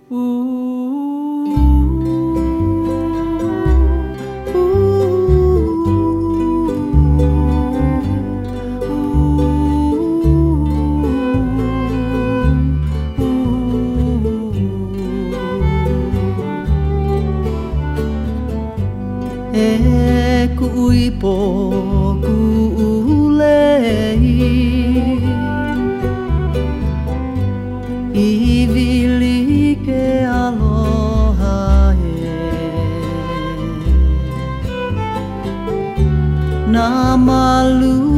E kui po kulei I vili ke aloha e Na malu